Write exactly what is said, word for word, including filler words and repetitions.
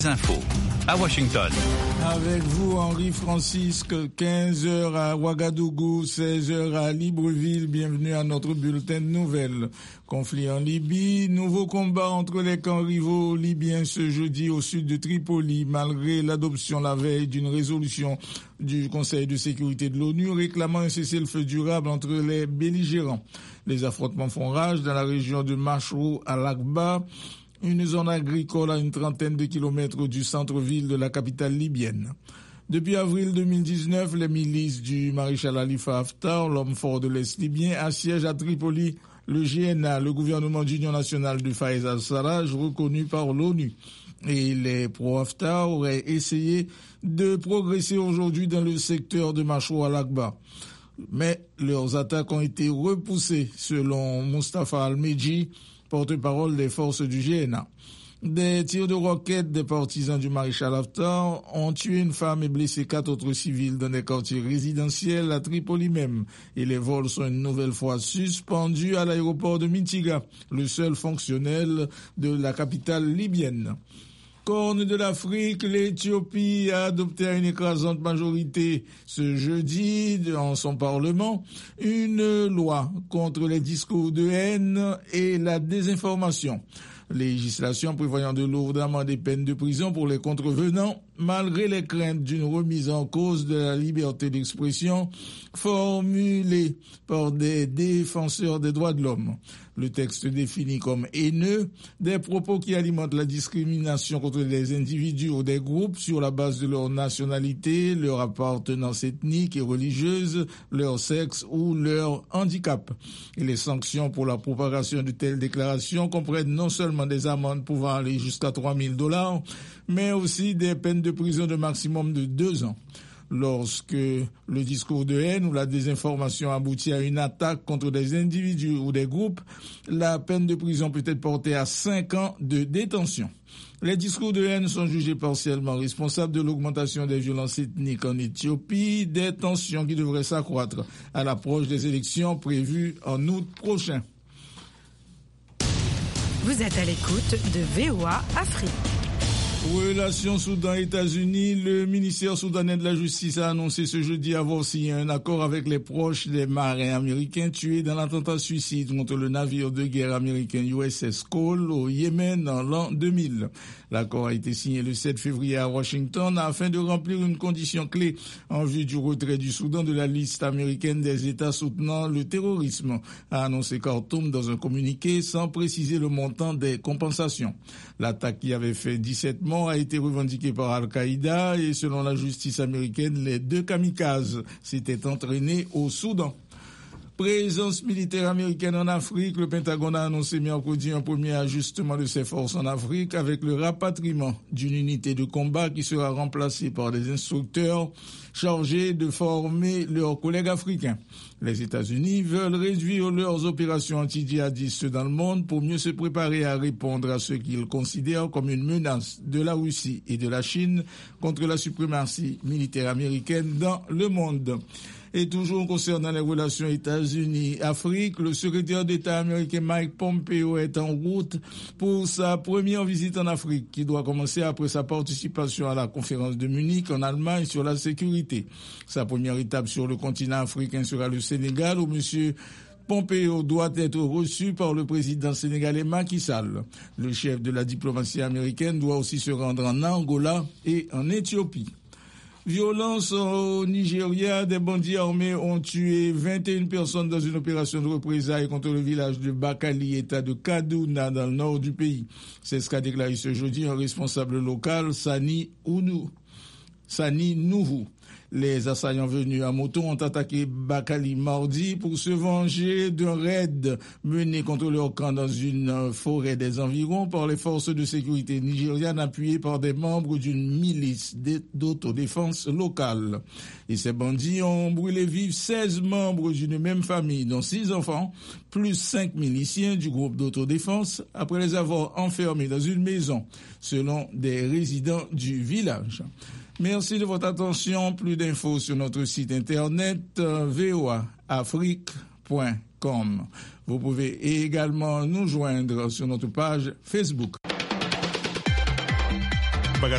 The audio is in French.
Infos à Washington. Avec vous, Henri Francisque, quinze heures à Ouagadougou, seize heures à Libreville. Bienvenue à notre bulletin de nouvelles. Conflit en Libye, nouveau combat entre les camps rivaux libyens ce jeudi au sud de Tripoli, malgré l'adoption la veille d'une résolution du Conseil de sécurité de l'ONU réclamant un cessez-le-feu durable entre les belligérants. Les affrontements font rage dans la région de Mashrou al-Aqba, une zone agricole à une trentaine de kilomètres du centre-ville de la capitale libyenne. Depuis avril deux mille dix-neuf, les milices du maréchal Khalifa Haftar, l'homme fort de l'Est libyen, assiègent à Tripoli le G N A, le gouvernement d'union nationale de Fayez al-Sarraj, reconnu par l'ONU. Et les pro-Haftar auraient essayé de progresser aujourd'hui dans le secteur de Mashrou al-Aqba. Mais leurs attaques ont été repoussées, selon Mustafa Al-Medji, porte-parole des forces du G N A. Des tirs de roquettes des partisans du maréchal Haftar ont tué une femme et blessé quatre autres civils dans des quartiers résidentiels à Tripoli même. Et les vols sont une nouvelle fois suspendus à l'aéroport de Mitiga, le seul fonctionnel de la capitale libyenne. Corne de l'Afrique, l'Éthiopie a adopté à une écrasante majorité ce jeudi dans son parlement une loi contre les discours de haine et la désinformation. Législation prévoyant de lourdes amendes et peines de prison pour les contrevenants, malgré les craintes d'une remise en cause de la liberté d'expression formulée par des défenseurs des droits de l'homme. Le texte définit comme haineux des propos qui alimentent la discrimination contre les individus ou des groupes sur la base de leur nationalité, leur appartenance ethnique et religieuse, leur sexe ou leur handicap. Et les sanctions pour la propagation de telles déclarations comprennent non seulement des amendes pouvant aller jusqu'à trois mille dollars, mais aussi des peines de prison de maximum de deux ans. Lorsque le discours de haine ou la désinformation aboutit à une attaque contre des individus ou des groupes, la peine de prison peut être portée à cinq ans de détention. Les discours de haine sont jugés partiellement responsables de l'augmentation des violences ethniques en Éthiopie, des tensions qui devraient s'accroître à l'approche des élections prévues en août prochain. Vous êtes à l'écoute de V O A Afrique. Relations Soudan-États-Unis, le ministère soudanais de la Justice a annoncé ce jeudi avoir signé un accord avec les proches des marins américains tués dans l'attentat suicide contre le navire de guerre américain U S S Cole au Yémen en l'an deux mille. L'accord a été signé le sept février à Washington afin de remplir une condition clé en vue du retrait du Soudan de la liste américaine des États soutenant le terrorisme, a annoncé Khartoum dans un communiqué sans préciser le montant des compensations. L'attaque qui avait fait dix-sept morts a été revendiquée par Al-Qaïda et selon la justice américaine, les deux kamikazes s'étaient entraînés au Soudan. Présence militaire américaine en Afrique, le Pentagone a annoncé mercredi un premier ajustement de ses forces en Afrique avec le rapatriement d'une unité de combat qui sera remplacée par des instructeurs chargés de former leurs collègues africains. Les États-Unis veulent réduire leurs opérations anti-djihadistes dans le monde pour mieux se préparer à répondre à ce qu'ils considèrent comme une menace de la Russie et de la Chine contre la suprématie militaire américaine dans le monde. Et toujours concernant les relations États-Unis-Afrique, le secrétaire d'État américain Mike Pompeo est en route pour sa première visite en Afrique, qui doit commencer après sa participation à la conférence de Munich en Allemagne sur la sécurité. Sa première étape sur le continent africain sera le Sénégal, où M. Pompeo doit être reçu par le président sénégalais Macky Sall. Le chef de la diplomatie américaine doit aussi se rendre en Angola et en Éthiopie. Violence au Nigeria, des bandits armés ont tué vingt et une personnes dans une opération de représailles contre le village de Bakali, état de Kaduna, dans le nord du pays. C'est ce qu'a déclaré ce jeudi un responsable local, Sani Unu, Sani Nuhu. Les assaillants venus à moto ont attaqué Bakali mardi pour se venger d'un raid mené contre leur camp dans une forêt des environs par les forces de sécurité nigérianes appuyées par des membres d'une milice d'autodéfense locale. Et ces bandits ont brûlé vifs seize membres d'une même famille, dont six enfants, plus cinq miliciens du groupe d'autodéfense, après les avoir enfermés dans une maison, selon des résidents du village. Merci de votre attention. Plus d'infos sur notre site internet v o a afrique point com. Vous pouvez également nous joindre sur notre page Facebook.